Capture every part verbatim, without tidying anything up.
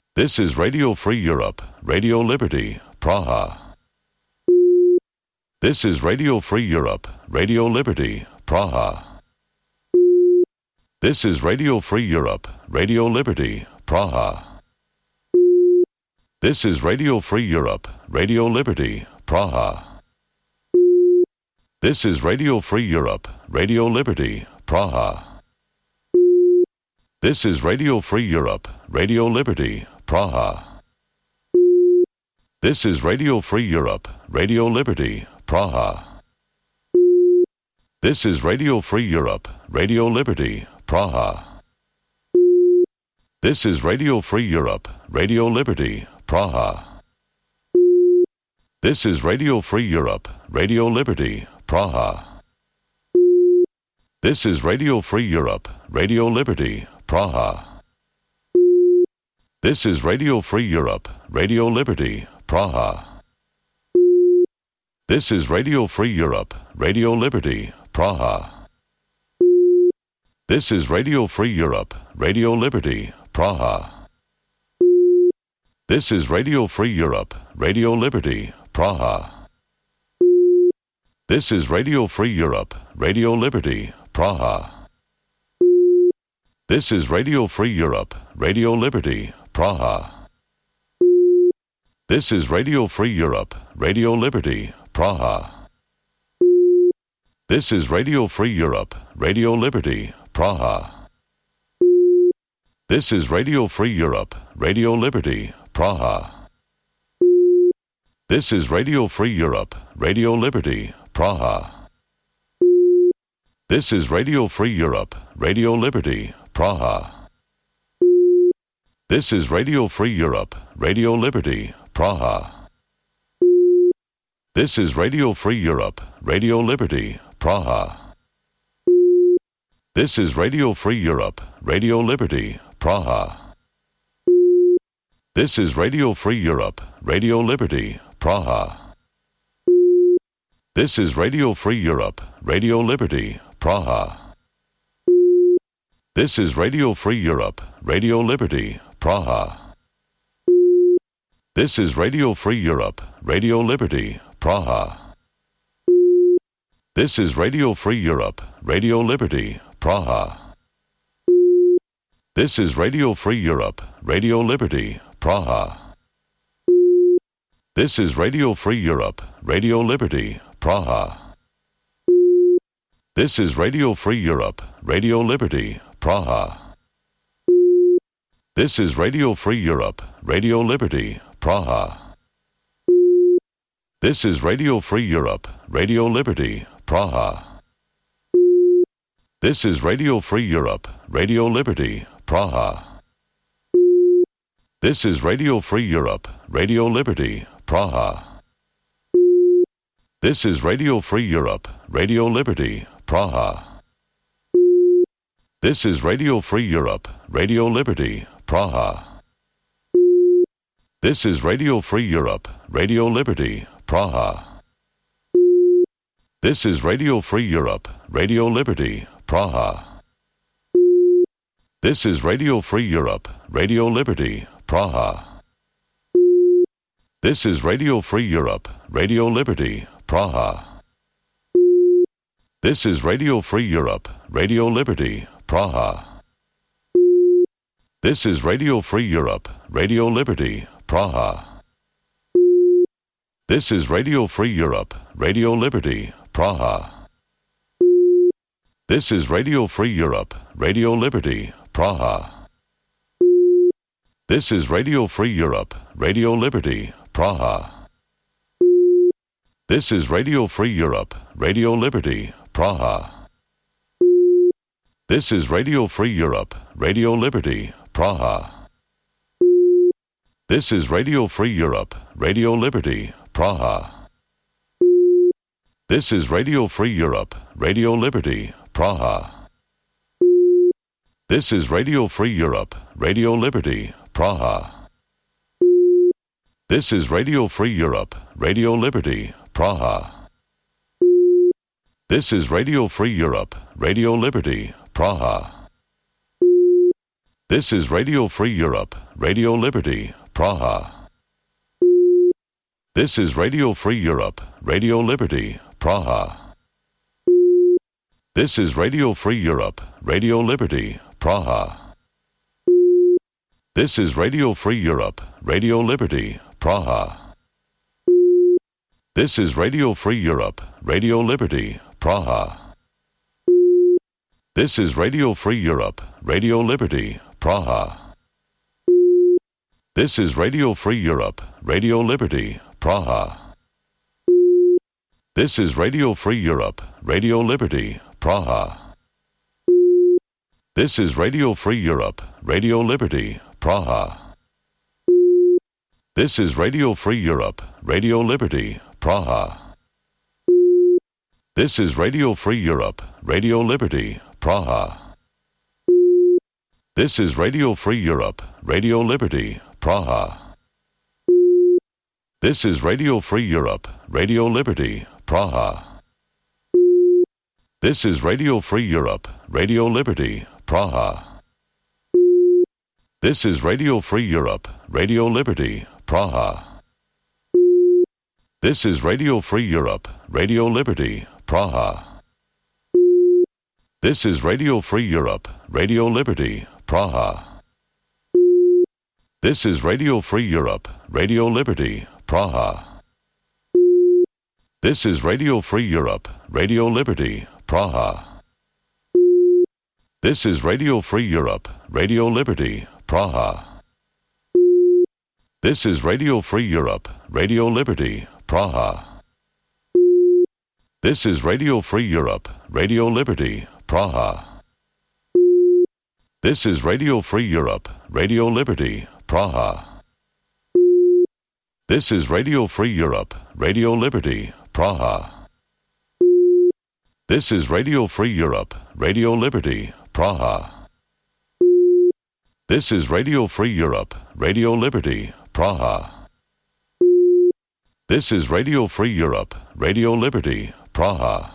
This is Radio Free Europe, Radio Liberty, Praha. This is Radio Free Europe, Radio Liberty, Praha. This is Radio Free Europe, Radio Liberty, Praha. This is Radio Free Europe, Radio Liberty, Praha. This is Radio Free Europe, Radio Liberty, Praha. This is Radio Free Europe, Radio Liberty, Praha. This is Radio Free Europe, Radio Liberty, Praha. This is Radio Free Europe, Radio Liberty, Praha. This is Radio Free Europe, Radio Liberty, Praha. This is Radio Free Europe, Radio Liberty, Praha. This is Radio Free Europe, Radio Liberty, Praha. This is Radio Free Europe, Radio Liberty, Praha. This is Radio Free Europe, Radio Liberty, Praha. This is Radio Free Europe, Radio Liberty, Praha. This is Radio Free Europe, Radio Liberty, Praha. This is Radio Free Europe, Radio Liberty, Praha. This is Radio Free Europe, Radio Liberty, Praha. This is Radio Free Europe, Radio Liberty, Praha. This is Radio Free Europe, Radio Liberty, Praha. This is Radio Free Europe, Radio Liberty, Praha. This is Radio Free Europe, Radio Liberty, Praha. This is Radio Free Europe, Radio Liberty, Praha. This is Radio Free Europe, Radio Liberty, Praha. This is Radio Free Europe, Radio Liberty, Praha. This is Radio Free Europe, Radio Liberty, Praha. This is Radio Free Europe, Radio Liberty, Praha. This is Radio Free Europe, Radio Liberty, Praha. This is Radio Free Europe, Radio Liberty, Praha. This is Radio Free Europe, Radio Liberty, Praha. This is Radio Free Europe, Radio Liberty, Praha. This is Radio Free Europe, Radio Liberty, Praha. This is Radio Free Europe, Radio Liberty, Praha. This is Radio Free Europe, Radio Liberty, Praha. This is Radio Free Europe, Radio Liberty, Praha. This is Radio Free Europe, Radio Liberty, Praha. This is Radio Free Europe, Radio Liberty, Praha. This is Radio Free Europe, Radio Liberty, Praha. This is Radio Free Europe, Radio Liberty, Praha. This is Radio Free Europe, Radio Liberty, Praha. This is Radio Free Europe, Radio Liberty, Praha. This is Radio Free Europe, Radio Liberty, Praha. This is Radio Free Europe, Radio Liberty, Praha. This is Radio Free Europe, Radio Liberty, Praha. This is Radio Free Europe, Radio Liberty, Praha. This is Radio Free Europe, Radio Liberty, Praha. This is Radio Free Europe, Radio Liberty, Praha. This is Radio Free Europe, Radio Liberty, Praha. This is Radio Free Europe, Radio Liberty, Praha. This is Radio Free Europe, Radio Liberty, Praha. This is Radio Free Europe, Radio Liberty, Praha. This is Radio Free Europe, Radio Liberty, Praha. This is Radio Free Europe, Radio Liberty, Praha. This is Radio Free Europe, Radio Liberty, Praha. This is Radio Free Europe, Radio Liberty, Praha. This is Radio Free Europe, Radio Liberty, Praha. This is Radio Free Europe, Radio Liberty, Praha. This is Radio Free Europe, Radio Liberty, Praha. This is Radio Free Europe, Radio Liberty, Praha. This is Radio Free Europe, Radio Liberty, Praha. This is Radio Free Europe, Radio Liberty, Praha. This is Radio Free Europe, Radio Liberty, Praha. This is Radio Free Europe, Radio Liberty, Praha. This is Radio Free Europe, Radio Liberty, Praha. This is Radio Free Europe, Radio Liberty, Praha. This is Radio Free Europe, Radio Liberty, Praha. This is Radio Free Europe, Radio Liberty, Praha. This is Radio Free Europe, Radio Liberty, Praha. This is Radio Free Europe, Radio Liberty, Praha. This is Radio Free Europe, Radio Liberty, Praha. This is Radio Free Europe, Radio Liberty, Praha. This is Radio Free Europe, Radio Liberty, Praha. This is Radio Free Europe, Radio Liberty, Praha. This is Radio Free Europe, Radio Liberty, Praha. This is Radio Free Europe, Radio Liberty, Praha. This is Radio Free Europe, Radio Liberty, Praha. This is Radio Free Europe, Radio Liberty, Praha. This is Radio Free Europe, Radio Liberty, Praha. This is Radio Free Europe, Radio Liberty, Praha. This is Radio Free Europe, Radio Liberty, Praha. This is Radio Free Europe, Radio Liberty, Praha. This is Radio Free Europe, Radio Liberty, Praha. This is Radio Free Europe, Radio Liberty, Praha.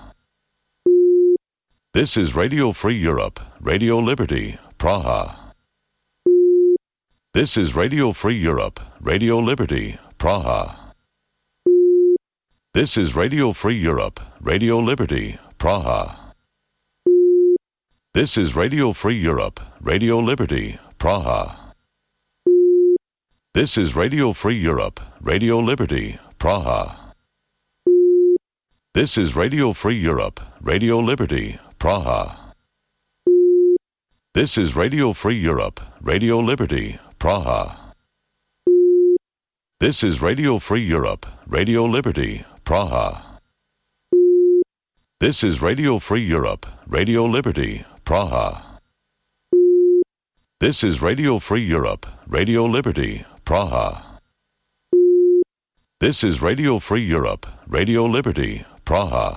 This is Radio Free Europe, Radio Liberty, Praha. This is Radio Free Europe, Radio Liberty, Praha. This is Radio Free Europe, Radio Liberty, Praha. This is Radio Free Europe, Radio Liberty, Praha. This is Radio Free Europe, Radio Liberty, Praha. This is Radio Free Europe, Radio Liberty, Praha. This is Radio Free Europe, Radio Liberty, Praha. This is Radio Free Europe, Radio Liberty, Praha. This is Radio Free Europe, Radio Liberty, Praha. This is Radio Free Europe, Radio Liberty, Praha. This is Radio Free Europe, Radio Liberty, Praha.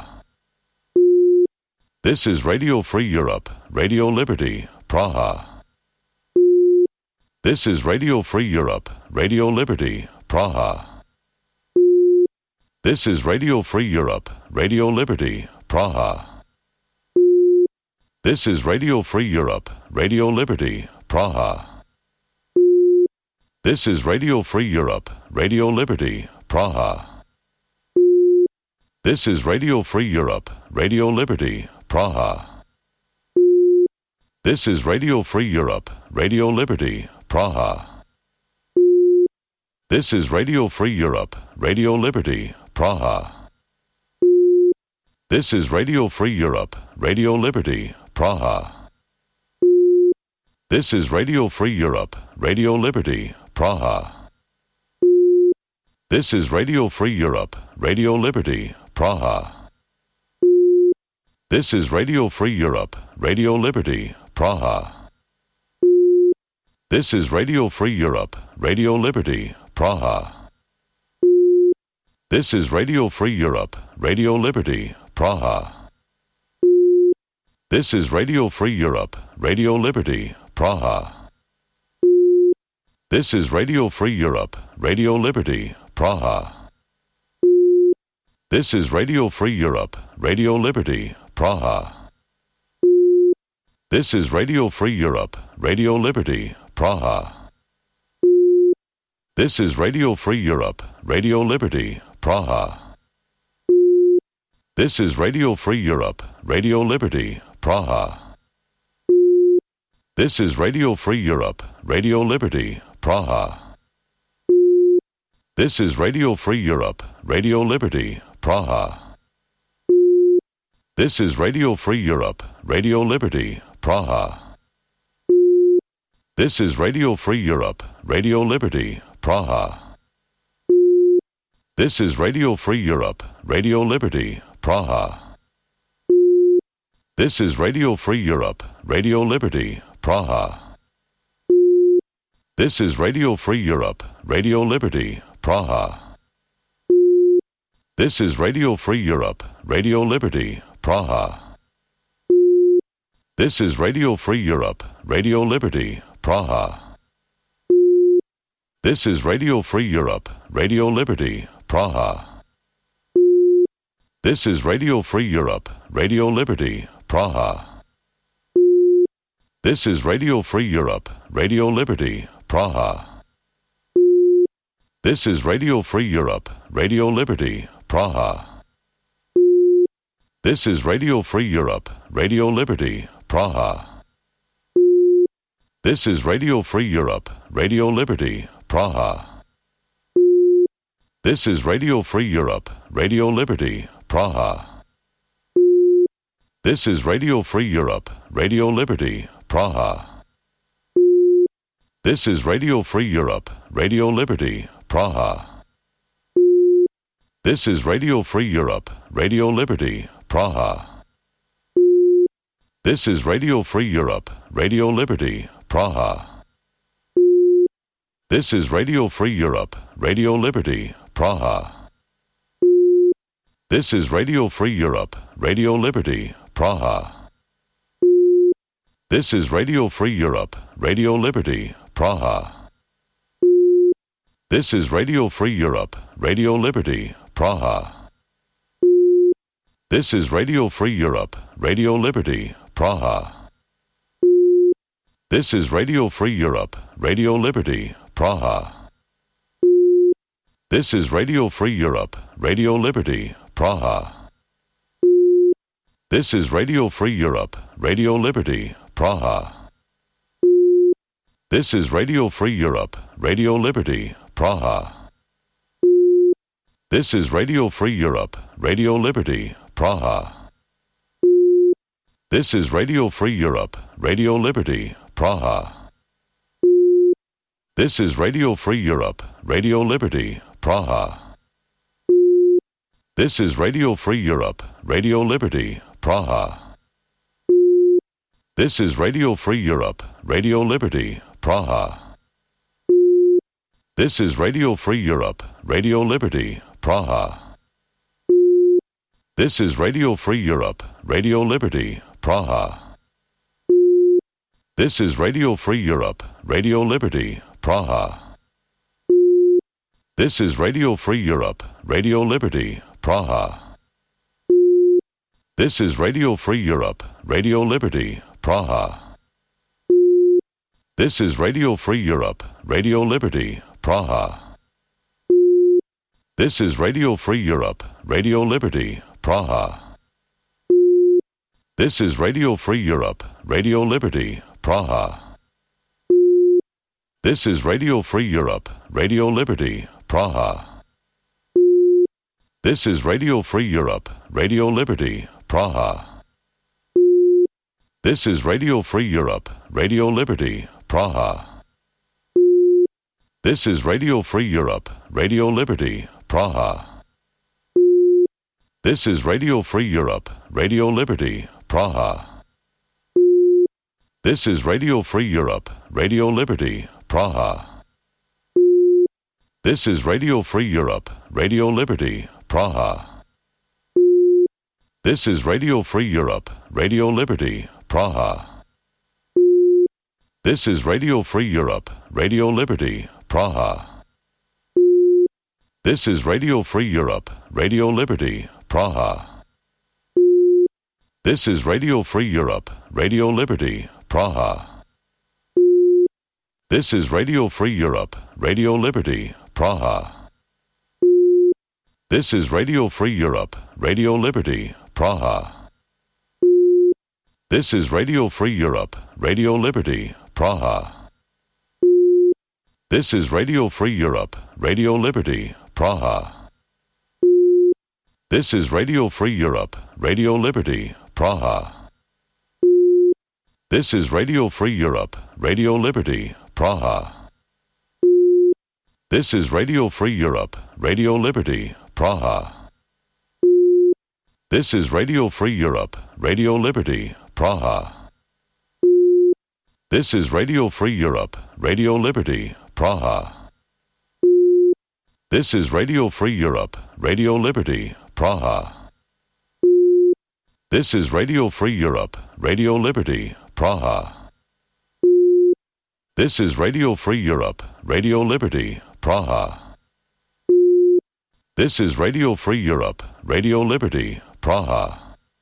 This is Radio Free Europe, Radio Liberty, Praha. This is Radio Free Europe, Radio Liberty, Praha. This is Radio Free Europe, Radio Liberty, Praha. This is Radio Free Europe, Radio Liberty, Praha. This is Radio Free Europe, Radio Liberty, Praha. This is Radio Free Europe, Radio Liberty, Praha. This is Radio Free Europe, Radio Liberty, Praha. This is Radio Free Europe, Radio Liberty, Praha. This is Radio Free Europe, Radio Liberty, Praha. This is Radio Free Europe, Radio Liberty, Praha. This is Radio Free Europe, Radio Liberty, Praha. This is Radio Free Europe, Radio Liberty, Praha. This is Radio Free Europe, Radio Liberty, Praha. This is Radio Free Europe, Radio Liberty, Praha. This is Radio Free Europe, Radio Liberty, Praha. This is Radio Free Europe, Radio Liberty, Praha. This is Radio Free Europe, Radio Liberty, Praha. This is Radio Free Europe, Radio Liberty, Praha. This is Radio Free Europe, Radio Liberty, Praha. This is Radio Free Europe, Radio Liberty, Praha. This is Radio Free Europe, Radio Liberty, Praha. This is Radio Free Europe, Radio Liberty, Praha. This is Radio Free Europe, Radio Liberty, Praha. This is Radio Free Europe, Radio Liberty, Praha. This is Radio Free Europe, Radio Liberty, Praha. This is Radio Free Europe, Radio Liberty, Praha. This is Radio Free Europe, Radio Liberty, Praha. This is Radio Free Europe, Radio Liberty, Praha. This is Radio Free Europe, Radio Liberty, Praha. This is Radio Free Europe, Radio Liberty, Praha. This is Radio Free Europe, Radio Liberty, Praha. This is Radio Free Europe, Radio Liberty, Praha. This is Radio Free Europe, Radio Liberty, Praha. This is Radio Free Europe, Radio Liberty, Praha. This is Radio Free Europe, Radio Liberty, Praha. This is Radio Free Europe, Radio Liberty, Praha. This is Radio Free Europe, Radio Liberty, Praha. This is Radio Free Europe, Radio Liberty, Praha. This is Radio Free Europe, Radio Liberty, Praha. This is Radio Free Europe, Radio Liberty, Praha. This is Radio Free Europe, Radio Liberty, Praha. This is Radio Free Europe, Radio Liberty, Praha. This is Radio Free Europe, Radio Liberty, Praha. This is Radio Free Europe, Radio Liberty, Praha. This is Radio Free Europe, Radio Liberty, Praha. This is Radio Free Europe, Radio Liberty, Praha. This is Radio Free Europe, Radio Liberty, Praha. This is Radio Free Europe, Radio Liberty, Praha. This is Radio Free Europe, Radio Liberty, Praha. This is Radio Free Europe, Radio Liberty, Praha. This is Radio Free Europe, Radio Liberty, Praha. This is Radio Free Europe, Radio Liberty, Praha. This is Radio Free Europe, Radio Liberty, Praha. This is Radio Free Europe, Radio Liberty, Praha. This is Radio Free Europe, Radio Liberty, Praha. This is Radio Free Europe, Radio Liberty, Praha. This is Radio Free Europe, Radio Liberty, Praha. This is Radio Free Europe, Radio Liberty, Praha. This is Radio Free Europe, Radio Liberty, Praha. This is Radio Free Europe, Radio Liberty, Praha. This is Radio Free Europe, Radio Liberty, Praha. This is Radio Free Europe, Radio Liberty, Praha. This is Radio Free Europe, Radio Liberty, Praha. This is Radio Free Europe, Radio Liberty, Praha. This is Radio Free Europe, Radio Liberty, Praha. This is Radio Free Europe, Radio Liberty, Praha. This is Radio Free Europe, Radio Liberty, Praha. This is Radio Free Europe, Radio Liberty, Praha. This is Radio Free Europe, Radio Liberty, Praha. This is Radio Free Europe, Radio Liberty, Praha. This is Radio Free Europe, Radio Liberty, Praha. This is Radio Free Europe, Radio Liberty, Praha. This is Radio Free Europe, Radio Liberty, Praha. This is Radio Free Europe, Radio Liberty, Praha. This is Radio Free Europe, Radio Liberty, Praha. This is Radio Free Europe, Radio Liberty, Praha. This is Radio Free Europe, Radio Liberty, Praha. This is Radio Free Europe, Radio Liberty, Praha. This is Radio Free Europe, Radio Liberty, Praha. This is Radio Free Europe, Radio Liberty, Praha. This is Radio Free Europe, Radio Liberty, Praha. This is Radio Free Europe, Radio Liberty, Praha. This is Radio Free Europe, Radio Liberty, Praha. This is Radio Free Europe, Radio Liberty, Praha. This is Radio Free Europe, Radio Liberty, Praha. This is Radio Free Europe, Radio Liberty, Praha.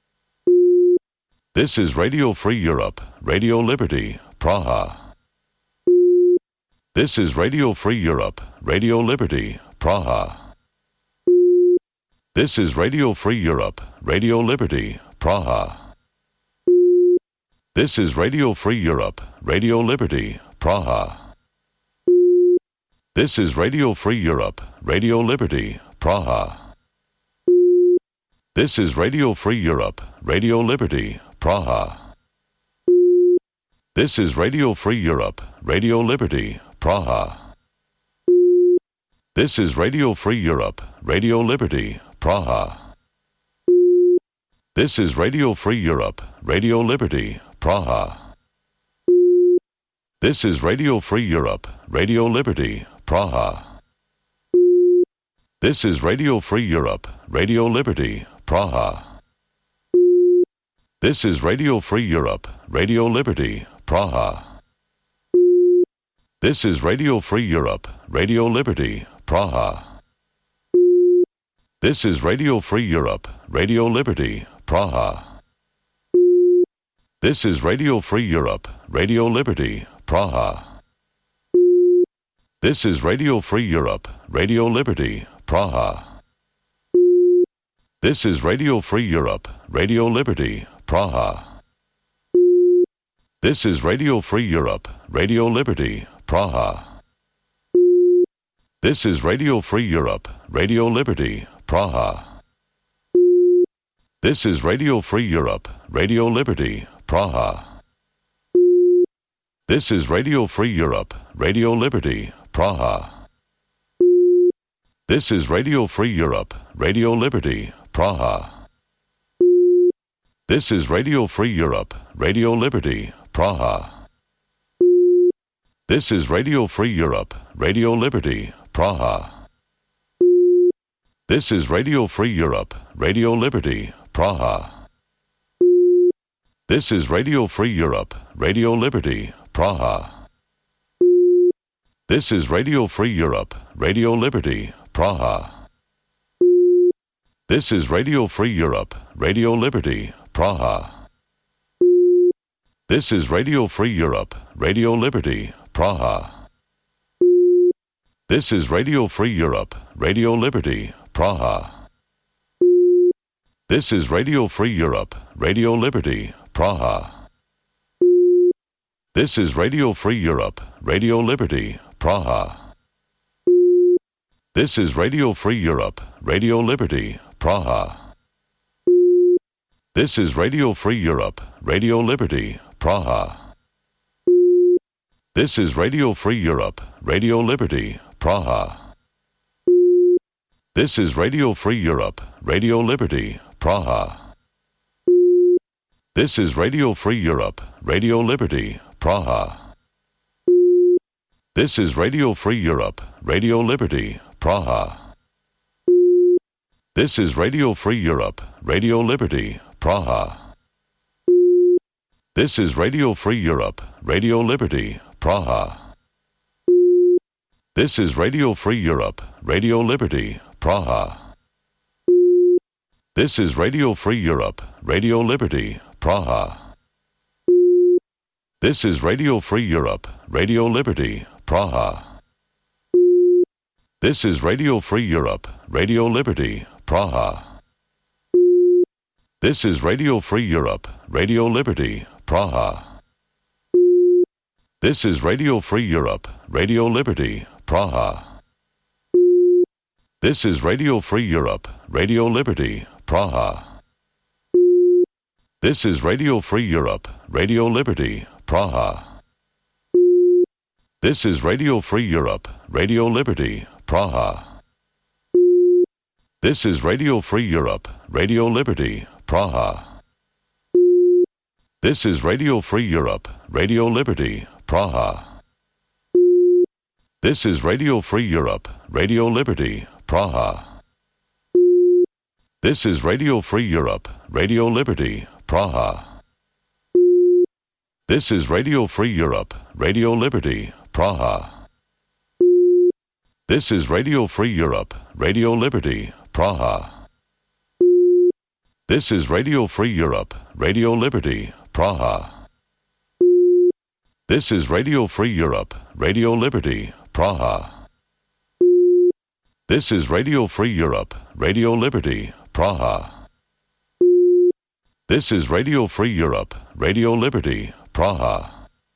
This is Radio Free Europe, Radio Liberty, Praha. This is Radio Free Europe, Radio Liberty, Praha. This is Radio Free Europe, Radio Liberty, Praha. This is Radio Free Europe, Radio Liberty, Praha. This is Radio Free Europe, Radio Liberty, Praha. This is Radio Free Europe, Radio Liberty, Praha. This is Radio Free Europe, Radio Liberty, Praha. This is Radio Free Europe, Radio Liberty, Praha. This is Radio Free Europe, Radio Liberty, Praha. This is Radio Free Europe, Radio Liberty, Praha. This is Radio Free Europe, Radio Liberty, Praha. This is Radio Free Europe, Radio Liberty, Praha. This is Radio Free Europe, Radio Liberty, Praha. This is Radio Free Europe, Radio Liberty, Praha. This is Radio Free Europe, Radio Liberty, Praha. This is Radio Free Europe, Radio Liberty, Praha. This is Radio Free Europe, Radio Liberty, Praha. This is Radio Free Europe, Radio Liberty, Praha. This is Radio Free Europe, Radio Liberty, Praha. This is Radio Free Europe, Radio Liberty, Praha. This is Radio Free Europe, Radio Liberty, Praha. This is Radio Free Europe, Radio Liberty, Praha. This is Radio Free Europe, Radio Liberty, Praha. This is Radio Free Europe, Radio Liberty, Praha. This is Radio Free Europe, Radio Liberty, Praha. This is Radio Free Europe, Radio Liberty, Praha. This is Radio Free Europe, Radio Liberty, Praha. This is Radio Free Europe, Radio Liberty, Praha. This is Radio Free Europe, Radio Liberty, Praha. This is Radio Free Europe, Radio Liberty, Praha. This is Radio Free Europe, Radio Liberty, Praha. This is Radio Free Europe, Radio Liberty, Praha. This is Radio Free Europe, Radio Liberty, Praha. This is Radio Free Europe, Radio Liberty, Praha. This is Radio Free Europe, Radio Liberty, Praha. This is Radio Free Europe, Radio Liberty, Praha. This is Radio Free Europe, Radio Liberty, Praha. This is Radio Free Europe, Radio Liberty, Praha. This is Radio Free Europe, Radio Liberty, Praha. This is Radio Free Europe, Radio Liberty, Praha. This is Radio Free Europe, Radio Liberty, Praha. This is Radio Free Europe, Radio Liberty, Praha. This is Radio Free Europe, Radio Liberty, Praha. This is Radio Free Europe, Radio Liberty, Praha. This is Radio Free Europe, Radio Liberty, Praha. This is Radio Free Europe, Radio Liberty, Praha. This is Radio Free Europe, Radio Liberty, Praha. This is Radio Free Europe, Radio Liberty, Praha. This is Radio Free Europe, Radio Liberty, Praha. This is Radio Free Europe, Radio Liberty, Praha. This is Radio Free Europe, Radio Liberty, Praha. This is Radio Free Europe, Radio Liberty, Praha. This is Radio Free Europe, Radio Liberty, Praha. This is Radio Free Europe, Radio Liberty, Praha. This is Radio Free Europe, Radio Liberty, Praha. This is Radio Free Europe, Radio Liberty, Praha. This is Radio Free Europe, Radio Liberty, Praha. This is Radio Free Europe, Radio Liberty, Praha. This is Radio Free Europe, Radio Liberty, Praha.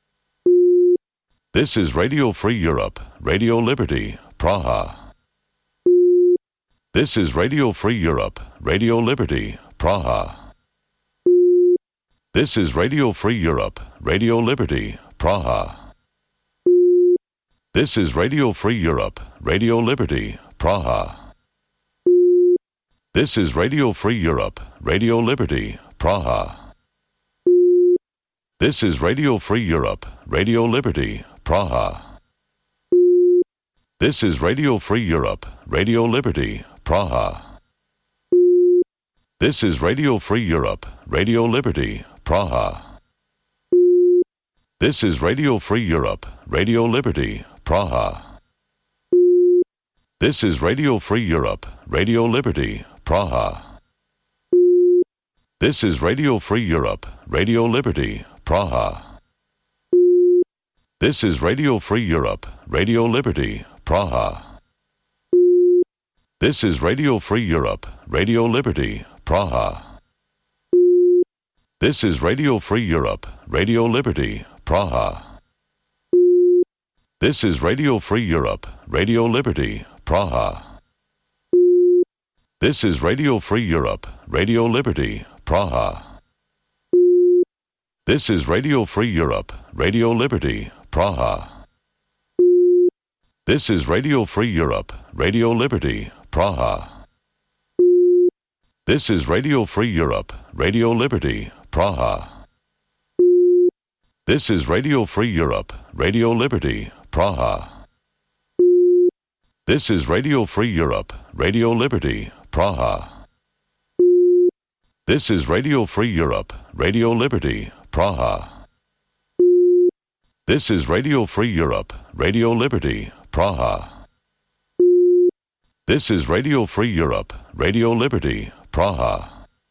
This is Radio Free Europe, Radio Liberty, Praha. This is Radio Free Europe, Radio Liberty, Praha. This is Radio Free Europe, Radio Liberty, Praha. This is Radio Free Europe, Radio Liberty, Praha. This is Radio Free Europe, Radio Liberty, Praha. This is Radio Free Europe, Radio Liberty, Praha. This is Radio Free Europe, Radio Liberty, Praha. This is Radio Free Europe, Radio Liberty, Praha. This is Radio Free Europe, Radio Liberty, Praha. This is Radio Free Europe, Radio Liberty, Praha. This is Radio Free Europe, Radio Liberty, Praha. This is Radio Free Europe, Radio Liberty, Praha. This is Radio Free Europe, Radio Liberty, Praha. This is Radio Free Europe, Radio Liberty, Praha. This is Radio Free Europe, Radio Liberty, Praha. This is Radio Free Europe, Radio Liberty, Praha. This is Radio Free Europe, Radio Liberty, Praha. This is Radio Free Europe, Radio Liberty, Praha. This is Radio Free Europe, Radio Liberty, Praha. This is Radio Free Europe, Radio Liberty, Praha. This is Radio Free Europe, Radio Liberty, Praha. This is Radio Free Europe, Radio Liberty, Praha. This is Radio Free Europe, Radio Liberty, Praha. This is Radio Free Europe, Radio Liberty, Praha.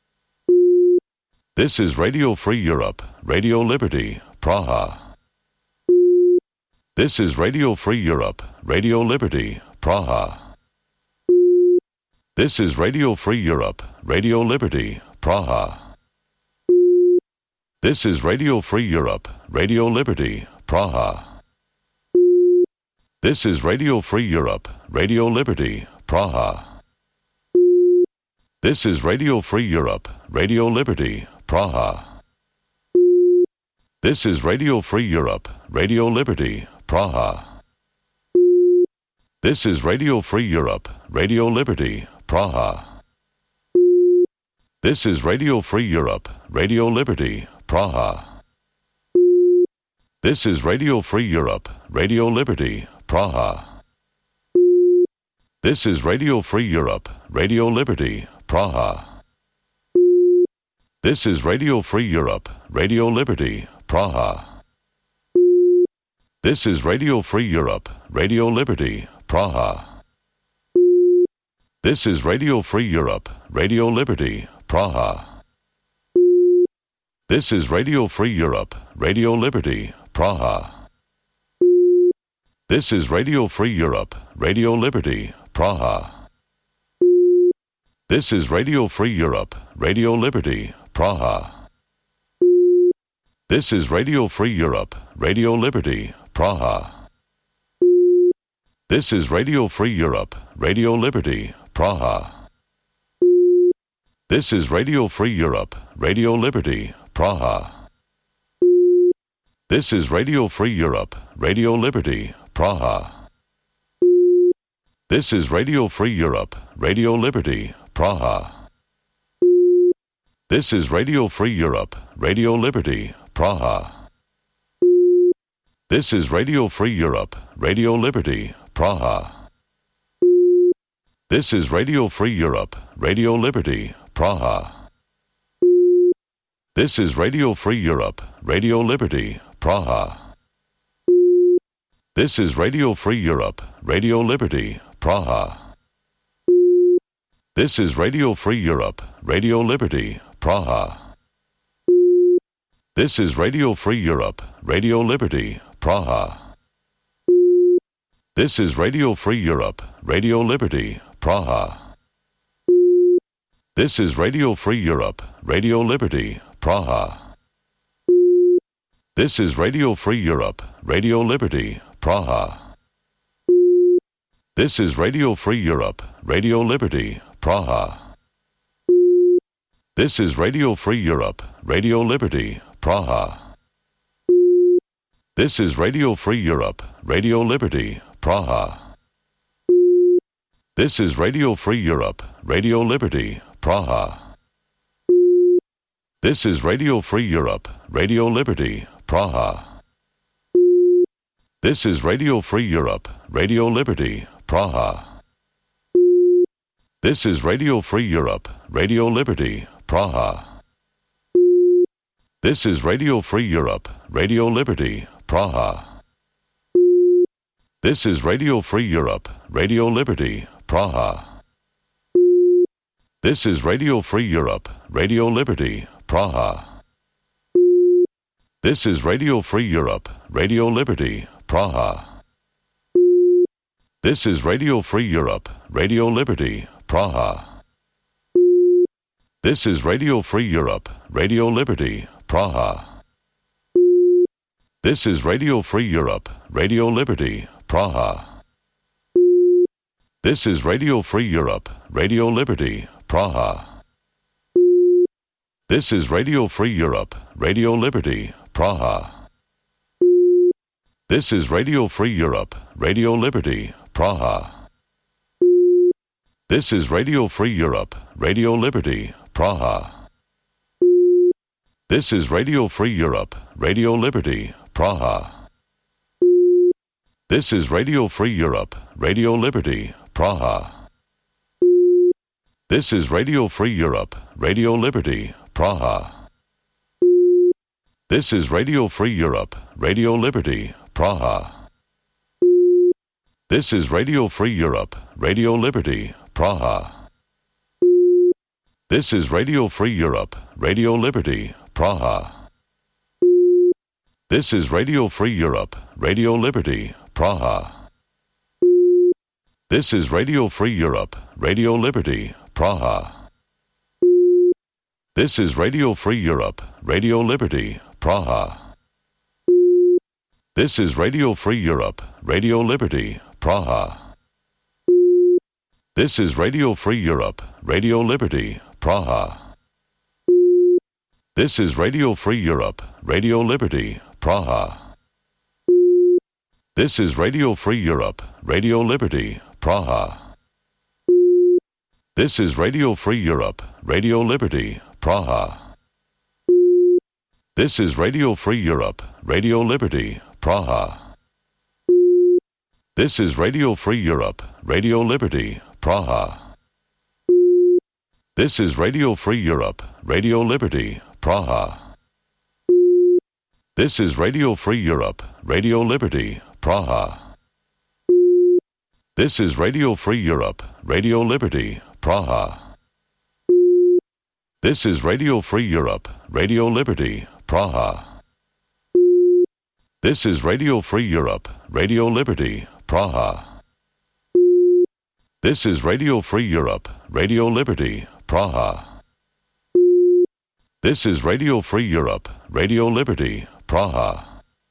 This is Radio Free Europe, Radio Liberty, Praha. This is Radio Free Europe, Radio Liberty, Praha. This is Radio Free Europe, Radio Liberty, Praha. This is Radio Free Europe, Radio Liberty, Praha. This is Radio Free Europe, Radio Liberty, Praha. This is Radio Free Europe, Radio Liberty, Praha. This is Radio Free Europe, Radio Liberty, Praha. This is Radio Free Europe, Radio Liberty, Praha. This is Radio Free Europe, Radio Liberty, Praha. This is Radio Free Europe, Radio Liberty, Praha. This is Radio Free Europe, Radio Liberty, Praha. This is Radio Free Europe, Radio Liberty, Praha. This is Radio Free Europe, Radio Liberty, Praha. This is Radio Free Europe, Radio Liberty, Praha. This is Radio Free Europe, Radio Liberty, Praha. This is Radio Free Europe, Radio Liberty, Praha. This is Radio Free Europe, Radio Liberty, Praha. This is Radio Free Europe, Radio Liberty, Praha. This is Radio Free Europe, Radio Liberty, Praha. This is Radio Free Europe, Radio Liberty, Praha. This is Radio Free Europe, Radio Liberty, Praha. This is Radio Free Europe, Radio Liberty, Praha. This is Radio Free Europe, Radio Liberty, Praha. This is Radio Free Europe, Radio Liberty, Praha. This is Radio Free Europe, Radio Liberty, Praha. This is Radio Free Europe, Radio Liberty, Praha. This is Radio Free Europe, Radio Liberty, Praha. This is Radio Free Europe, Radio Liberty, Praha. This is Radio Free Europe, Radio Liberty, Praha. This is Radio Free Europe, Radio Liberty, Praha. This is Radio Free Europe, Radio Liberty, Praha. This is Radio Free Europe, Radio Liberty, Praha. This is Radio Free Europe, Radio Liberty, Praha. This is Radio Free Europe, Radio Liberty, Praha. This is Radio Free Europe, Radio Liberty, Praha. This is Radio Free Europe, Radio Liberty, Praha. This is Radio Free Europe, Radio Liberty, Praha. This is Radio Free Europe, Radio Liberty, Praha. This is Radio Free Europe, Radio Liberty, Praha. This is Radio Free Europe, Radio Liberty, Praha. This is Radio Free Europe, Radio Liberty, Praha. This is Radio Free Europe, Radio Liberty, Praha. This is Radio Free Europe, Radio Liberty, Praha. This is Radio Free Europe, Radio Liberty, Praha. This is Radio Free Europe, Radio Liberty, Praha. This is Radio Free Europe, Radio Liberty, Praha. This is Radio Free Europe, Radio Liberty, Praha. This is Radio Free Europe, Radio Liberty, Praha. This is Radio Free Europe, Radio Liberty, Praha. This is Radio Free Europe, Radio Liberty, Praha. This is Radio Free Europe, Radio Liberty, Praha. This is Radio Free Europe, Radio Liberty, Praha. This is Radio Free Europe, Radio Liberty, Praha. This is Radio Free Europe, Radio Liberty, Praha. This is Radio Free Europe, Radio Liberty, Praha. This is Radio Free Europe, Radio Liberty, Praha. This is Radio Free Europe, Radio Liberty, Praha. This is Radio Free Europe, Radio Liberty, Praha. This is Radio Free Europe, Radio Liberty, Praha. This is Radio Free Europe, Radio Liberty, Praha. This is Radio Free Europe, Radio Liberty, Praha. This is Radio Free Europe, Radio Liberty, Praha. This is Radio Free Europe, Radio Liberty, Praha. This is Radio Free Europe, Radio Liberty, Praha. This is Radio Free Europe, Radio Liberty, Praha. This is Radio Free Europe, Radio Liberty, Praha. This is Radio Free Europe, Radio Liberty, Praha. This is Radio Free Europe, Radio Liberty, Praha. This is Radio Free Europe, Radio Liberty, Praha. This is Radio Free Europe, Radio Liberty, Praha. This is Radio Free Europe, Radio Liberty, Praha. This is Radio Free Europe, Radio Liberty, Praha. This is Radio Free Europe, Radio Liberty, Praha.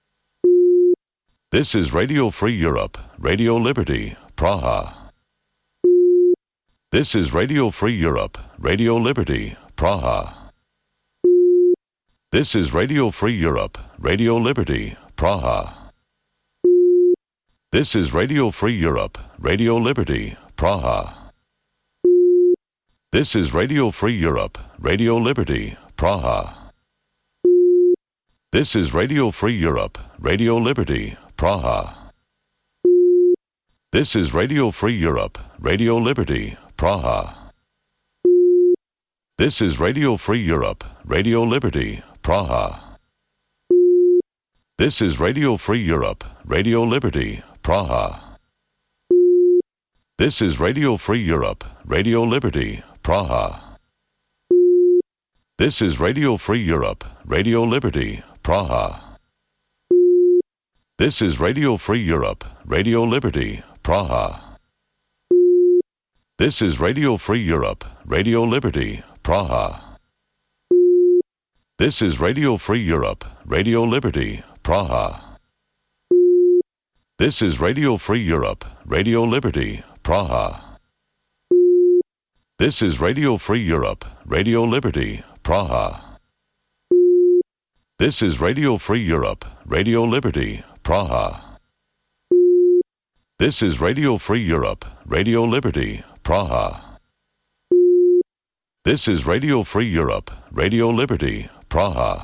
This is Radio Free Europe, Radio Liberty, Praha. This is Radio Free Europe, Radio Liberty, Praha. This is Radio Free Europe, Radio Liberty, Praha. This is Radio Free Europe, Radio Liberty, Praha. This is Radio Free Europe, Radio Liberty, Praha. This is Radio Free Europe, Radio Liberty, Praha. This is Radio Free Europe, Radio Liberty, Praha. This is Radio Free Europe, Radio Liberty, Praha. This is Radio Free Europe, Radio Liberty, Praha. This is Radio Free Europe, Radio Liberty, Praha. This is Radio Free Europe, Radio Liberty, Praha. This is Radio Free Europe, Radio Liberty, Praha. This is Radio Free Europe, Radio Liberty, Praha. This is Radio Free Europe, Radio Liberty, Praha. This is Radio Free Europe, Radio Liberty, Praha. This is Radio Free Europe, Radio Liberty, Praha. This is Radio Free Europe, Radio Liberty, Praha. This is Radio Free Europe, Radio Liberty, Praha. This is Radio Free Europe, Radio Liberty, Praha.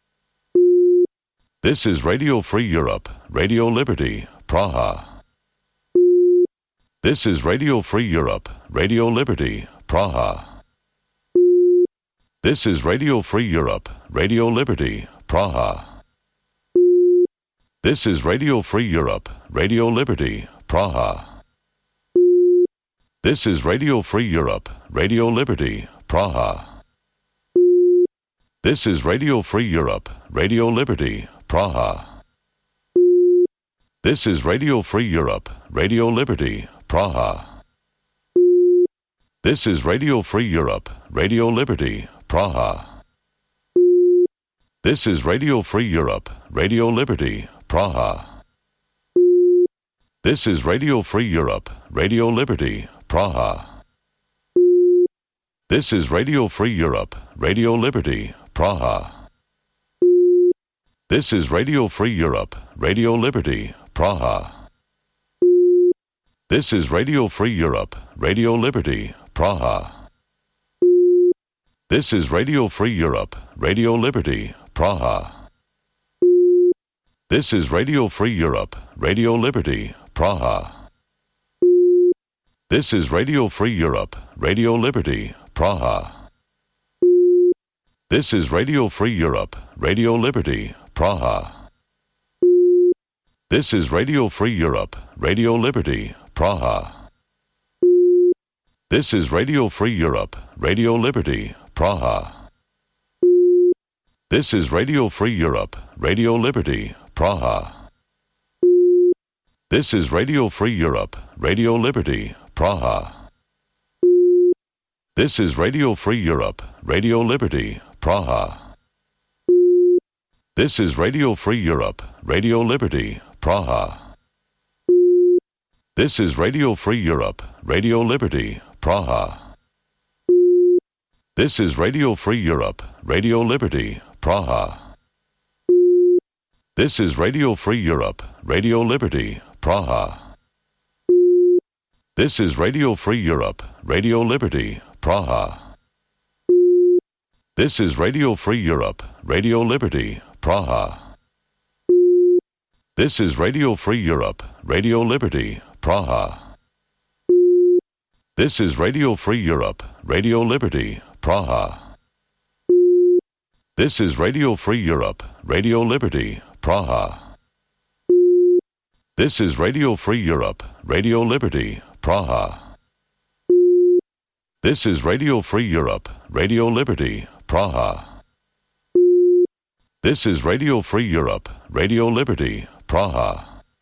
This is Radio Free Europe, Radio Liberty, Praha. This is Radio Free Europe, Radio Liberty, Praha. This is Radio Free Europe, Radio Liberty, Praha. This is Radio Free Europe, Radio Liberty, Praha. This is Radio Free Europe, Radio Liberty, Praha. This is Radio Free Europe, Radio Liberty, Praha. This is Radio Free Europe, Radio Liberty, Praha. This is Radio Free Europe, Radio Liberty, Praha. This is Radio Free Europe, Radio Liberty, Praha. This is Radio Free Europe, Radio Liberty, Praha. This is Radio Free Europe, Radio Liberty, Praha. This is Radio Free Europe, Radio Liberty, Praha. This is Radio Free Europe, Radio Liberty, Praha. This is Radio Free Europe, Radio Liberty, Praha. This is Radio Free Europe, Radio Liberty, Praha. This is Radio Free Europe, Radio Liberty, Praha. This is Radio Free Europe, Radio Liberty, Praha. This is Radio Free Europe, Radio Liberty, Praha. This is Radio Free Europe, Radio Liberty, Praha. This is Radio Free Europe, Radio Liberty, Praha. This is Radio Free Europe, Radio Liberty, Praha. This is Radio Free Europe, Radio Liberty, Praha. This is Radio Free Europe, Radio Liberty, Praha. This is Radio Free Europe, Radio Liberty, Praha. This is Radio Free Europe, Radio Liberty, Praha. This is Radio Free Europe, Radio Liberty, Praha. This is Radio Free Europe, Radio Liberty, Praha. This is Radio Free Europe, Radio Liberty, Praha. This is Radio Free Europe, Radio Liberty, Praha. This is Radio Free Europe, Radio Liberty, Praha. This is Radio Free Europe, Radio Liberty, Praha. This is Radio Free Europe, Radio Liberty, Praha. This is Radio Free Europe, Radio Liberty, Praha. This is Radio Free Europe, Radio Liberty, Praha.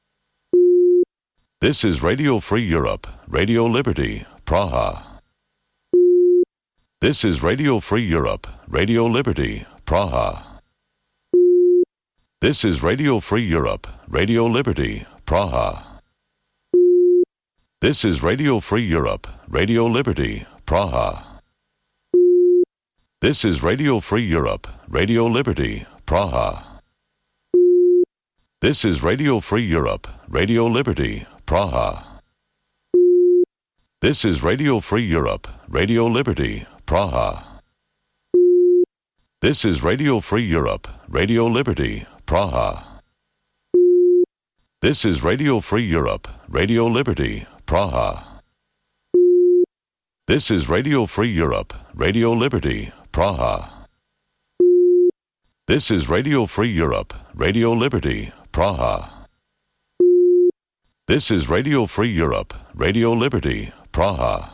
This is Radio Free Europe, Radio Liberty, Praha. This is Radio Free Europe, Radio Liberty, Praha. This is Radio Free Europe, Radio Liberty, Praha. This is Radio Free Europe, Radio Liberty, Praha. This is Radio Free Europe, Radio Liberty, Praha. This is Radio Free Europe, Radio Liberty, Praha. This is Radio Free Europe, Radio Liberty, Praha. This is Radio Free Europe, Radio Liberty, Praha. This is Radio Free Europe, Radio Liberty, Praha. This is Radio Free Europe, Radio Liberty, Praha. This is Radio Free Europe, Radio Liberty, Praha. This is Radio Free Europe, Radio Liberty, Praha.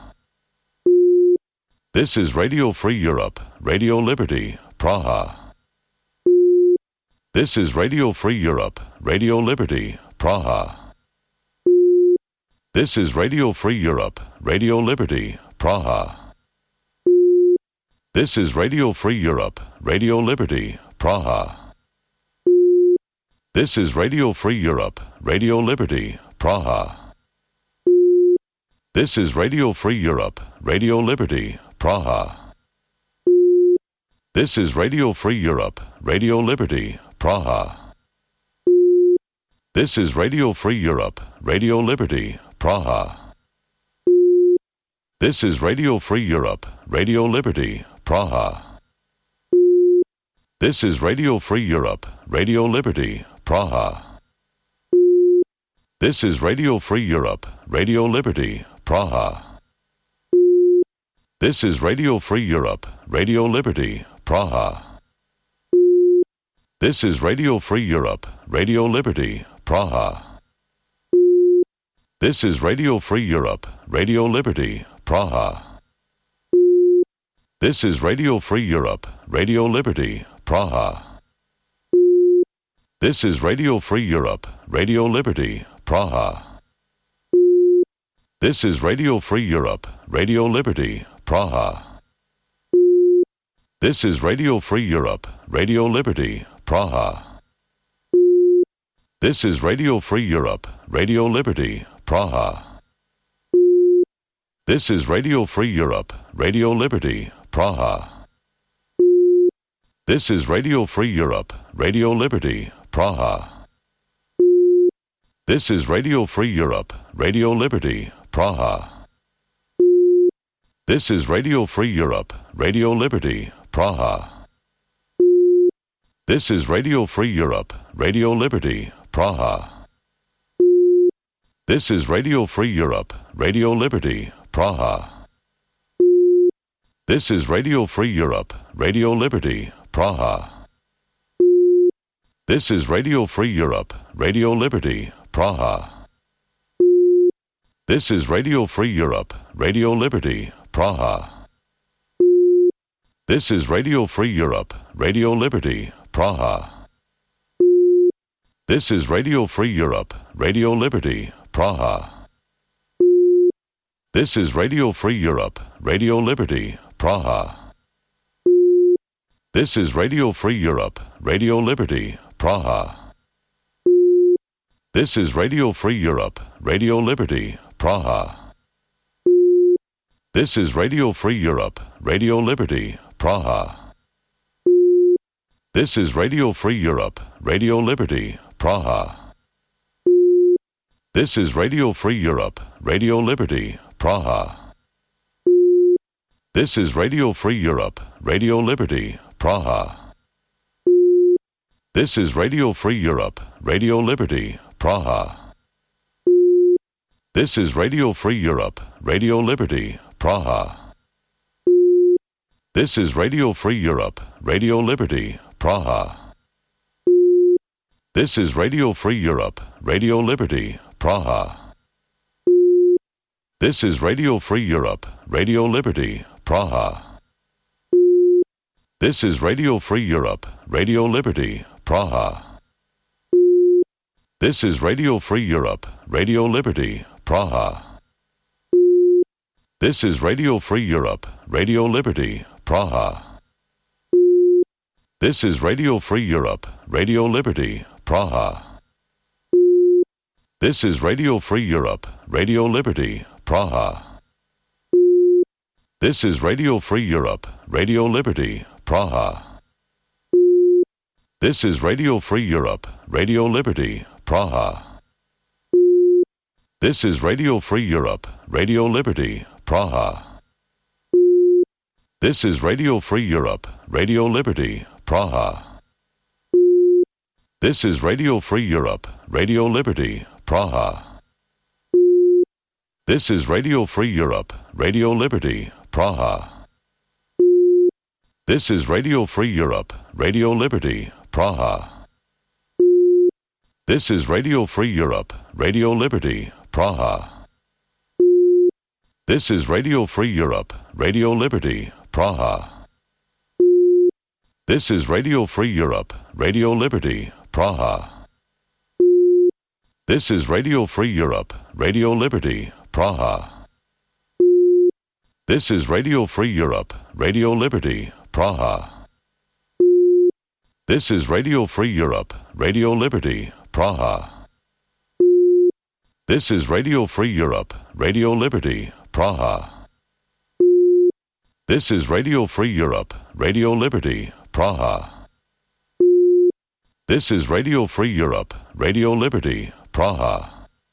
This is Radio Free Europe, Radio Liberty, Praha. This is Radio Free Europe, Radio Liberty, Praha. This is Radio Free Europe, Radio Liberty, Praha. This is Radio Free Europe, Radio Liberty, Praha. This is Radio Free Europe, Radio Liberty, Praha. This is Radio Free Europe, Radio Liberty, Praha. This is Radio Free Europe, Radio Liberty, Praha. This is Radio Free Europe, Radio Liberty, Praha. This is Radio Free Europe, Radio Liberty, Praha. This is Radio Free Europe, Radio Liberty, Praha. This is Radio Free Europe, Radio Liberty, Praha. This is Radio Free Europe, Radio Liberty, Praha. This is Radio Free Europe, Radio Liberty, Praha. This is Radio Free Europe, Radio Liberty, Praha. This is Radio Free Europe, Radio Liberty, Praha. This is Radio Free Europe, Radio Liberty, Praha. This is Radio Free Europe, Radio Liberty, Praha. This is Radio Free Europe, Radio Liberty, Praha. This is Radio Free Europe, Radio Liberty, Praha. This is Radio Free Europe, Radio Liberty, Praha. This is Radio Free Europe, Radio Liberty, Praha. This is Radio Free Europe, Radio Liberty, Praha. This is Radio Free Europe, Radio Liberty, Praha. This is Radio Free Europe, Radio Liberty, Praha. This is Radio Free Europe, Radio Liberty, Praha. This is Radio Free Europe, Radio Liberty, Praha. This is Radio Free Europe, Radio Liberty, Praha. This is Radio Free Europe, Radio Liberty, Praha. This is Radio Free Europe, Radio Liberty, Praha. This is Radio Free Europe, Radio Liberty, Praha. This is Radio Free Europe, Radio Liberty, Praha. This is Radio Free Europe, Radio Liberty, Praha. This is Radio Free Europe, Radio Liberty, Praha. This is Radio Free Europe, Radio Liberty, Praha. This is Radio Free Europe, Radio Liberty, Praha. This is Radio Free Europe, Radio Liberty, Praha. This is Radio Free Europe, Radio Liberty, Praha. This is Radio Free Europe, Radio Liberty, Praha. This is Radio Free Europe, Radio Liberty, Praha. This is Radio Free Europe, Radio Liberty, Praha. This is Radio Free Europe, Radio Liberty, Praha. This is Radio Free Europe, Radio Liberty, Praha. This is Radio Free Europe, Radio Liberty, Praha. This is Radio Free Europe, Radio Liberty, Praha. This is Radio Free Europe, Radio Liberty, Praha. This is Radio Free Europe, Radio Liberty, Praha. This is Radio Free Europe, Radio Liberty, Praha. This is Radio Free Europe, Radio Liberty, Praha. This is Radio Free Europe, Radio Liberty, Praha. This is Radio Free Europe, Radio Liberty, Praha. This is Radio Free Europe, Radio Liberty, Praha. This is Radio Free Europe, Radio Liberty, Praha. This is Radio Free Europe, Radio Liberty, Praha. This is Radio Free Europe, Radio Liberty, Praha. This is Radio Free Europe, Radio Liberty, Praha. This is Radio Free Europe, Radio Liberty, Praha. This is Radio Free Europe, Radio Liberty, Praha. This is Radio Free Europe, Radio Liberty, Praha. This is Radio Free Europe, Radio Liberty, Praha. This is Radio Free Europe, Radio Liberty, Praha. This is Radio Free Europe, Radio Liberty, Praha. This is Radio Free Europe, Radio Liberty, Praha. This is Radio Free Europe, Radio Liberty, Praha.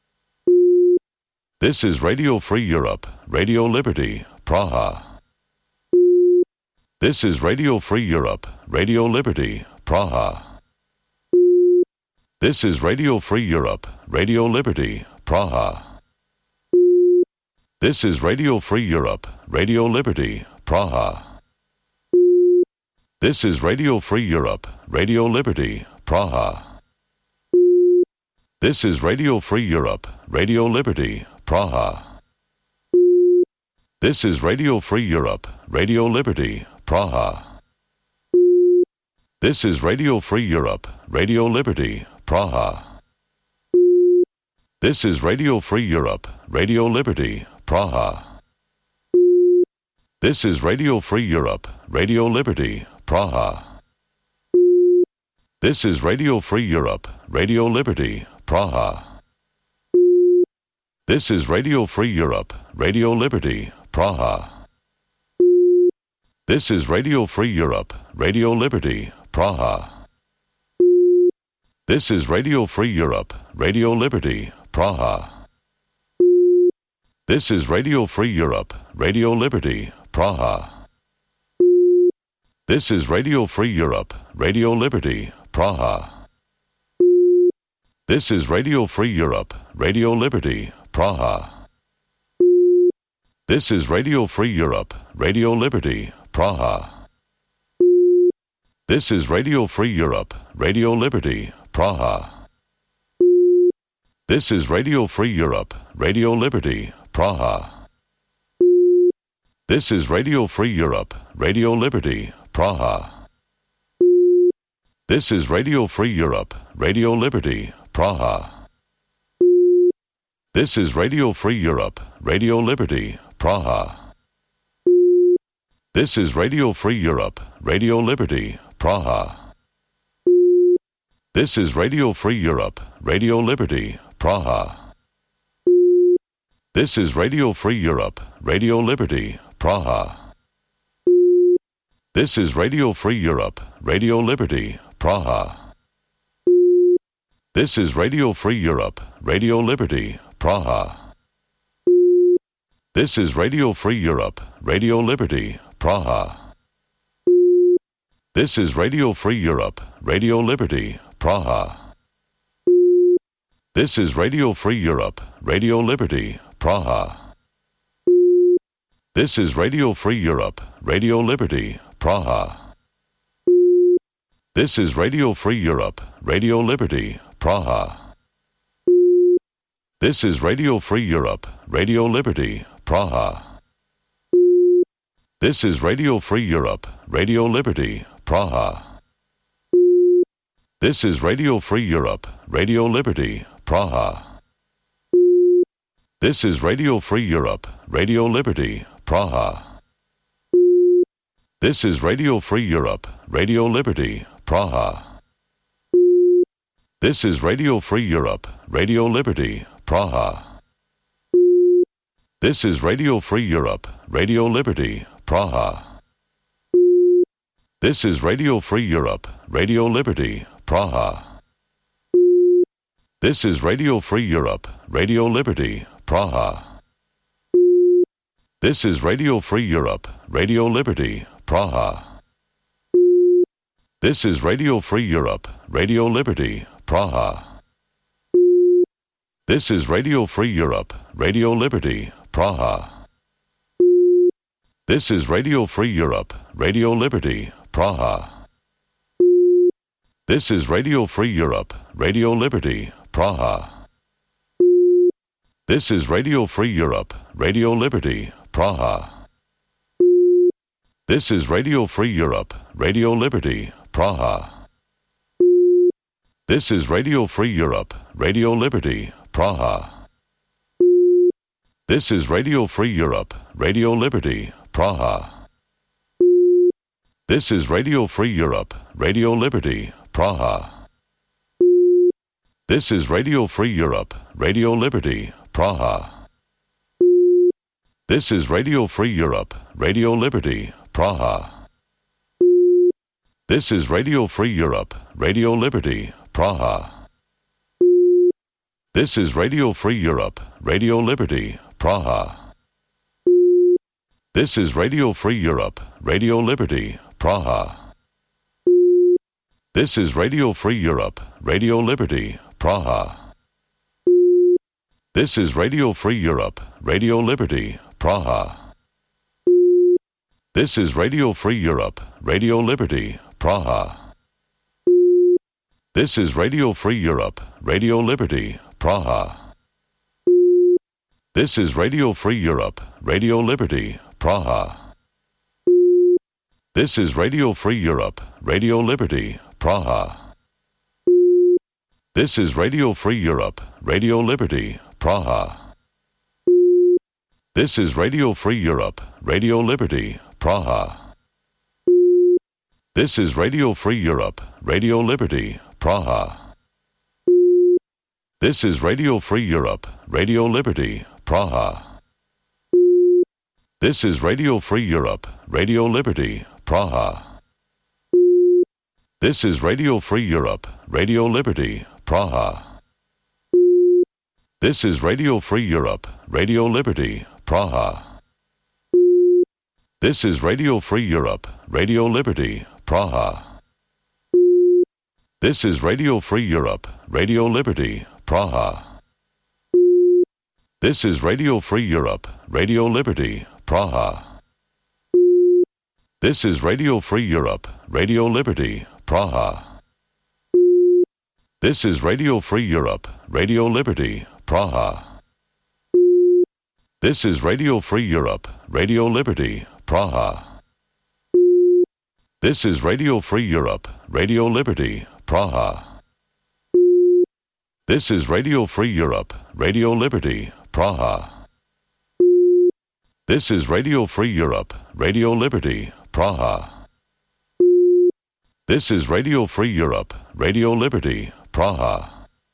This is Radio Free Europe, Radio Liberty, Praha. This is Radio Free Europe, Radio Liberty, Praha. This is Radio Free Europe, Radio Liberty, Praha. This is Radio Free Europe, Radio Liberty, Praha. This is Radio Free Europe, Radio Liberty, Praha. This is Radio Free Europe, Radio Liberty, Praha. This is Radio Free Europe, Radio Liberty, Praha. This is Radio Free Europe, Radio Liberty, Praha. This is Radio Free Europe, Radio Liberty, Praha. This is Radio Free Europe, Radio Liberty, Praha. This is Radio Free Europe, Radio Liberty, Praha. This is Radio Free Europe, Radio Liberty, Praha. This is Radio Free Europe, Radio Liberty, Praha. This is Radio Free Europe, Radio Liberty, Praha. This is Radio Free Europe, Radio Liberty, Praha. This is Radio Free Europe, Radio Liberty, Praha. This is Radio Free Europe, Radio Liberty, Praha. This is Radio Free Europe, Radio Liberty, Praha. This is Radio Free Europe, Radio Liberty, Praha. This is Radio Free Europe, Radio Liberty, Praha. This is Radio Free Europe, Radio Liberty, Praha. This is Radio Free Europe, Radio Liberty, Praha. This is Radio Free Europe, Radio Liberty, Praha. This is Radio Free Europe, Radio Liberty, Praha. This is Radio Free Europe, Radio Liberty, Praha. This is Radio Free Europe, Radio Liberty, Praha. This is Radio Free Europe, Radio Liberty, Praha. This is Radio Free Europe, Radio Liberty, Praha. This is Radio Free Europe, Radio Liberty, Praha. This is Radio Free Europe, Radio Liberty, Praha. This is Radio Free Europe, Radio Liberty, Praha. This is Radio Free Europe, Radio Liberty, Praha. This is Radio Free Europe, Radio Liberty, Praha. This is Radio Free Europe, Radio Liberty, Praha. This is Radio Free Europe, Radio Liberty, Praha. This is Radio Free Europe, Radio Liberty, Praha. This is Radio Free Europe, Radio Liberty, Praha. This is Radio Free Europe, Radio Liberty, Praha. This is Radio Free Europe, Radio Liberty, Praha. This is Radio Free Europe, Radio Liberty, Praha. This is Radio Free Europe, Radio Liberty, Praha. This is Radio Free Europe, Radio Liberty, Praha. This is Radio Free Europe, Radio Liberty, Praha. This is Radio Free Europe, Radio Liberty, Praha. This is Radio Free Europe, Radio Liberty, Praha. This is Radio Free Europe, Radio Liberty, Praha. This is Radio Free Europe, Radio Liberty, Praha. This is Radio Free Europe, Radio Liberty, Praha. This is Radio Free Europe, Radio Liberty, Praha. This is Radio Free Europe, Radio Liberty, Praha. This is Radio Free Europe, Radio Liberty, Praha. This is Radio Free Europe, Radio Liberty, Praha. This is Radio Free Europe, Radio Liberty, Praha. This is Radio Free Europe, Radio Liberty, Praha. This is Radio Free Europe, Radio Liberty, Praha. This is Radio Free Europe, Radio Liberty, Praha. This is Radio Free Europe, Radio Liberty, Praha. This is Radio Free Europe, Radio Liberty, Praha. This is Radio Free Europe, Radio Liberty, Praha. This is Radio Free Europe, Radio Liberty, Praha. This is Radio Free Europe, Radio Liberty, Praha. This is Radio Free Europe, Radio Liberty, Praha. This is Radio Free Europe, Radio Liberty, Praha. This is Radio Free Europe, Radio Liberty, Praha. This is Radio Free Europe, Radio Liberty, Praha. This is Radio Free Europe, Radio Liberty, Praha. This is Radio Free Europe, Radio Liberty, Praha. This is Radio Free Europe, Radio Liberty, Praha. This is Radio Free Europe, Radio Liberty, Praha. This is Radio Free Europe, Radio Liberty, Praha. This is Radio Free Europe, Radio Liberty, Praha. This is Radio Free Europe, Radio Liberty, Praha. This is Radio Free Europe, Radio Liberty, Praha. This is Radio Free Europe, Radio Liberty, Praha. This is Radio Free Europe, Radio Liberty, Praha. This is Radio Free Europe, Radio Liberty, Praha. This is Radio Free Europe, Radio Liberty, Praha. This is Radio Free Europe, Radio Liberty, Praha. This is Radio Free Europe, Radio Liberty, Praha. This is Radio Free Europe, Radio Liberty, Praha.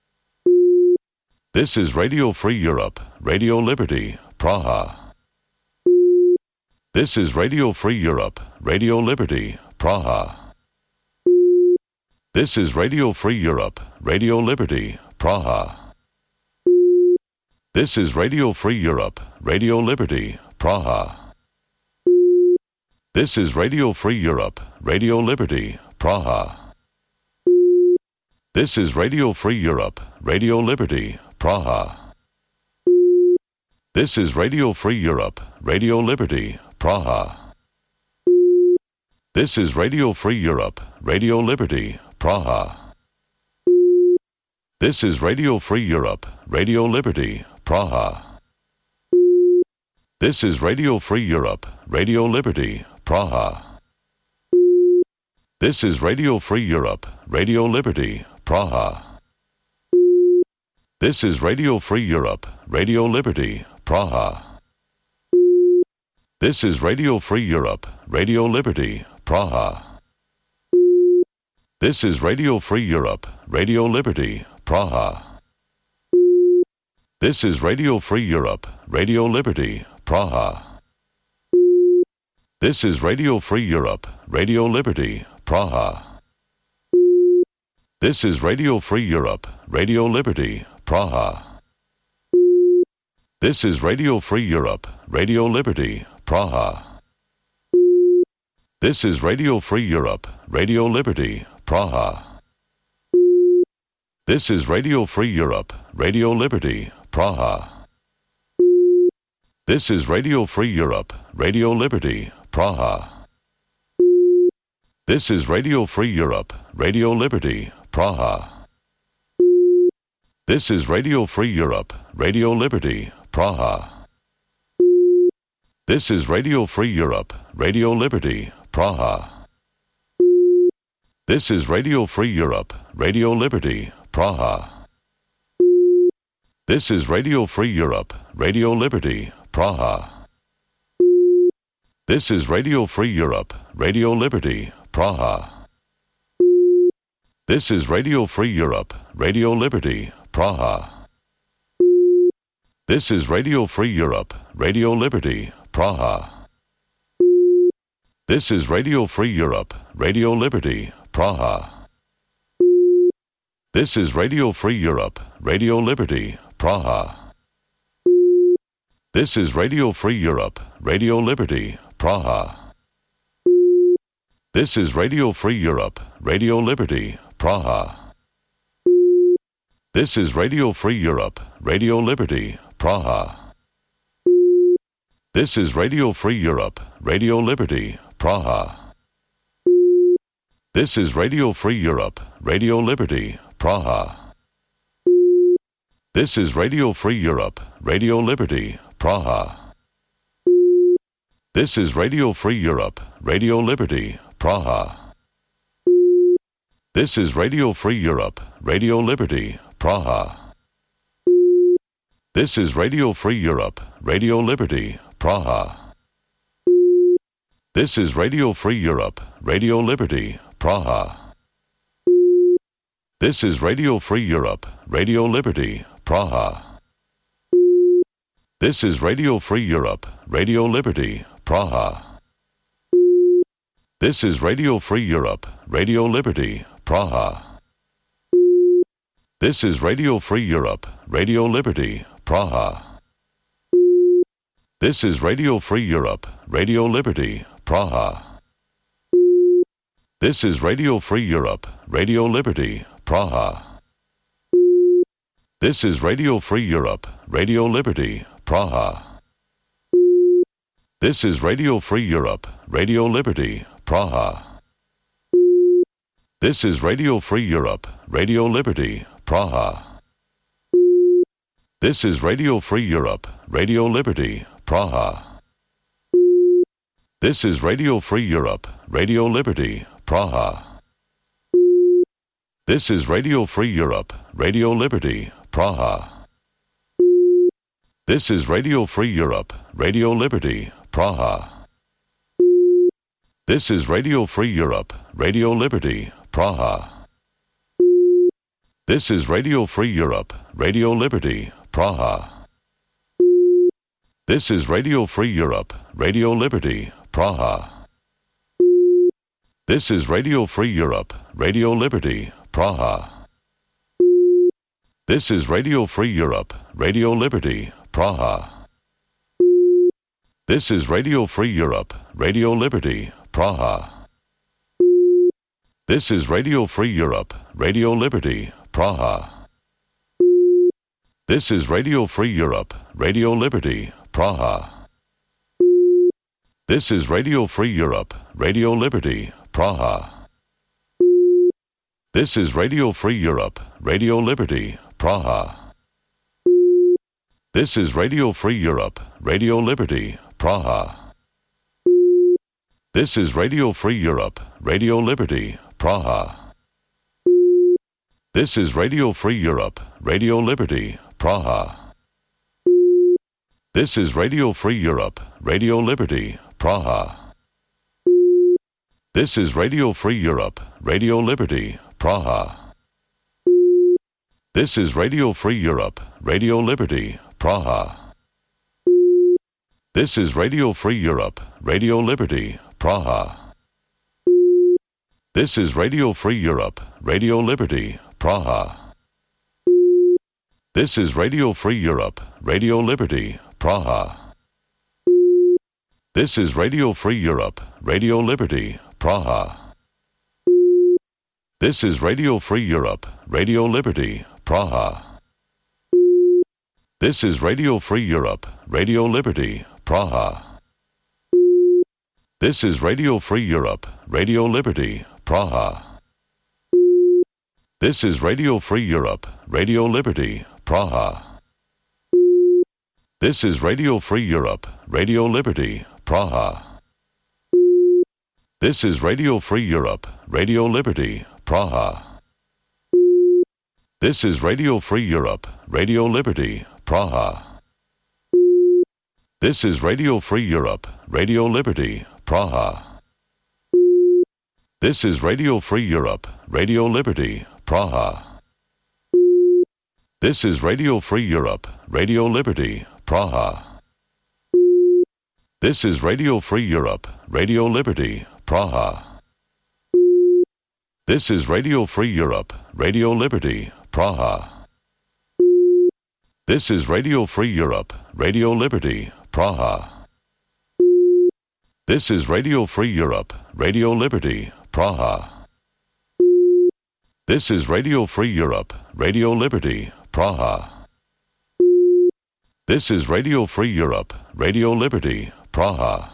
This is Radio Free Europe, Radio Liberty, Praha. This is Radio Free Europe, Radio Liberty, Praha. This is Radio Free Europe, Radio Liberty, Praha. This is Radio Free Europe, Radio Liberty, Praha. This is Radio Free Europe, Radio Liberty, Praha. This is Radio Free Europe, Radio Liberty, Praha. This is Radio Free Europe, Radio Liberty, Praha. This is Radio Free Europe, Radio Liberty, Praha. This is Radio Free Europe, Radio Liberty, Praha. This is Radio Free Europe, Radio Liberty, Praha. This is Radio Free Europe, Radio Liberty, Praha. This is Radio Free Europe, Radio Liberty, Praha. This is Radio Free Europe, Radio Liberty, Praha. This is Radio Free Europe, Radio Liberty, Praha. This is Radio Free Europe, Radio Liberty, Praha. This is Radio Free Europe, Radio Liberty, Praha. This is Radio Free Europe, Radio Liberty, Praha. This is Radio Free Europe, Radio Liberty, Praha. This is Radio Free Europe, Radio Liberty, Praha. This is Radio Free Europe, Radio Liberty, Praha. This is Radio Free Europe, Radio Liberty, Praha. This is Radio Free Europe, Radio Liberty, Praha. This is Radio Free Europe, Radio Liberty, Praha. This is Radio Free Europe, Radio Liberty, Praha. This is Radio Free Europe, Radio Liberty, Praha. This is Radio Free Europe, Radio Liberty, Praha. This is Radio Free Europe, Radio Liberty, Praha. This is Radio Free Europe, Radio Liberty, Praha. This is Radio Free Europe, Radio Liberty, Praha. This is Radio Free Europe, Radio Liberty, Praha. This is Radio Free Europe, Radio Liberty, Praha. This is Radio Free Europe, Radio Liberty, Praha. This is Radio Free Europe, Radio Liberty, Praha. This is Radio Free Europe, Radio Liberty, Praha. This is Radio Free Europe, Radio Liberty, Praha. This is Radio Free Europe, Radio Liberty, Praha. This is Radio Free Europe, Radio Liberty, Praha. This is Radio Free Europe, Radio Liberty, Praha. This is Radio Free Europe, Radio Liberty, Praha. This is Radio Free Europe, Radio Liberty, Praha. This is Radio Free Europe, Radio Liberty, Praha. This is Radio Free Europe, Radio Liberty, Praha. This is Radio Free Europe, Radio Liberty, Praha. This is Radio Free Europe, Radio Liberty, Praha. This is Radio Free Europe, Radio Liberty, Praha. This is Radio Free Europe, Radio Liberty, Praha. This is Radio Free Europe, Radio Liberty, Praha. This is Radio Free Europe, Radio Liberty, Praha. This is Radio Free Europe, Radio Liberty, Praha. This is Radio Free Europe, Radio Liberty, Praha. This is Radio Free Europe, Radio Liberty, Praha. This is Radio Free Europe, Radio Liberty, Praha. This is Radio Free Europe, Radio Liberty, Praha. This is Radio Free Europe, Radio Liberty, Praha. This is Radio Free Europe, Radio Liberty, Praha. This is Radio Free Europe, Radio Liberty, Praha. This is Radio Free Europe, Radio Liberty, Praha. This is Radio Free Europe, Radio Liberty, Praha. This is Radio Free Europe, Radio Liberty, Praha. This is Radio Free Europe, Radio Liberty, Praha. This is Radio Free Europe, Radio Liberty, Praha. This is Radio Free Europe, Radio Liberty, Praha. This is Radio Free Europe, Radio Liberty, Praha. This is Radio Free Europe, Radio Liberty, Praha. This is Radio Free Europe, Radio Liberty, Praha. This is Radio Free Europe, Radio Liberty, Praha. This is Radio Free Europe, Radio Liberty, Praha. This is Radio Free Europe, Radio Liberty, Praha. This is Radio Free Europe, Radio Liberty, Praha. This is Radio Free Europe, Radio Liberty, Praha. This is Radio Free Europe, Radio Liberty, Praha. This is Radio Free Europe, Radio Liberty, Praha. This is Radio Free Europe, Radio Liberty, Praha. This is Radio Free Europe, Radio Liberty, Praha. This is Radio Free Europe, Radio Liberty, Praha. This is Radio Free Europe, Radio Liberty, Praha. This is Radio Free Europe, Radio Liberty, Praha. This is Radio Free Europe, Radio Liberty, Praha. This is Radio Free Europe, Radio Liberty, Praha. This is Radio Free Europe, Radio Liberty, Praha. This is Radio Free Europe, Radio Liberty, Praha. This is Radio Free Europe, Radio Liberty, Praha. This is Radio Free Europe, Radio Liberty, Praha. This is Radio Free Europe, Radio Liberty, Praha. This is Radio Free Europe, Radio Liberty, Praha. This is Radio Free Europe, Radio Liberty, Praha. This is Radio Free Europe, Radio Liberty, Praha. This is Radio Free Europe, Radio Liberty, Praha. This is Radio Free Europe, Radio Liberty, Praha. This is Radio Free Europe, Radio Liberty, Praha.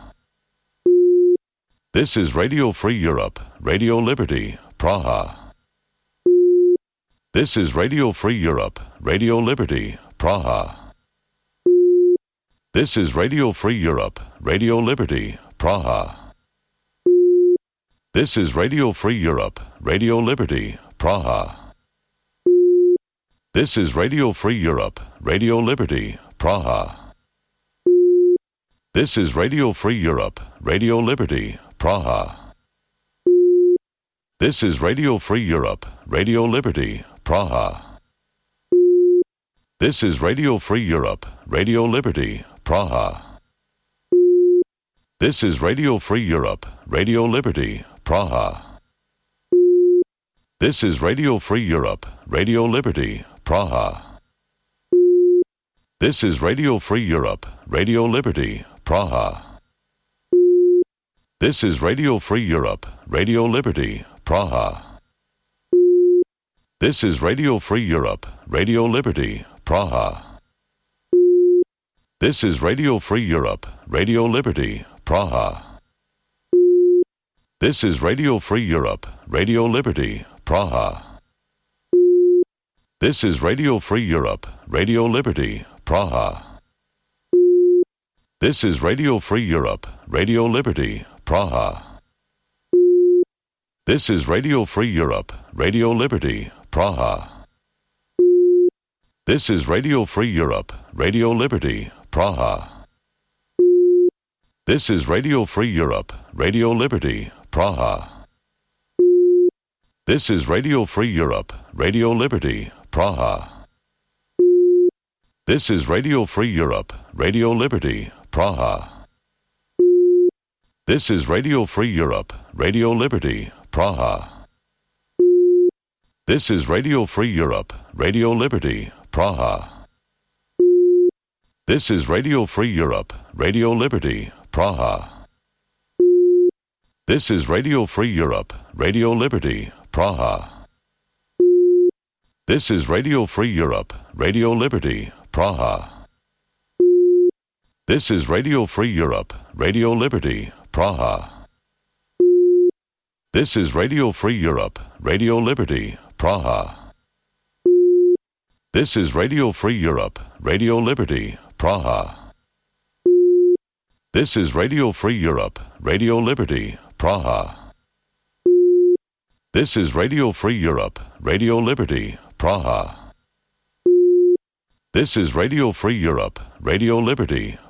This is Radio Free Europe, Radio Liberty, Praha. This is Radio Free Europe, Radio Liberty, Praha. This is Radio Free Europe, Radio Liberty, Praha. This is Radio Free Europe, Radio Liberty, Praha. This is Radio Free Europe, Radio Liberty, Praha. This is Radio Free Europe, Radio Liberty, Praha. This is Radio Free Europe, Radio Liberty, Praha. This is Radio Free Europe, Radio Liberty, Praha. This is Radio Free Europe, Radio Liberty, Praha. This is Radio Free Europe, Radio Liberty, Praha. This is Radio Free Europe, Radio Liberty, Praha. This is Radio Free Europe, Radio Liberty, Praha. This is Radio Free Europe, Radio Liberty, Praha. This is Radio Free Europe, Radio Liberty, Praha. This is Radio Free Europe, Radio Liberty, Praha. This is Radio Free Europe, Radio Liberty, Praha. This is Radio Free Europe, Radio Liberty, Praha. This is Radio Free Europe, Radio Liberty, Praha. This is Radio Free Europe, Radio Liberty, Praha. This is Radio Free Europe, Radio Liberty, Praha. This is Radio Free Europe, Radio Liberty, Praha. This is Radio Free Europe, Radio Liberty, Praha. This is Radio Free Europe, Radio Liberty, Praha. This is Radio Free Europe, Radio Liberty, Praha. This is Radio Free Europe, Radio Liberty, Praha. This is Radio Free Europe, Radio Liberty, Praha. This is Radio Free Europe, Radio Liberty, Praha. This is Radio Free Europe, Radio Liberty, Praha. This is Radio Free Europe, Radio Liberty, Praha. This is Radio Free Europe, Radio Liberty, Praha. This is Radio Free Europe, Radio Liberty, Praha. This is Radio Free Europe, Radio Liberty, Praha. This is Radio Free Europe, Radio Liberty,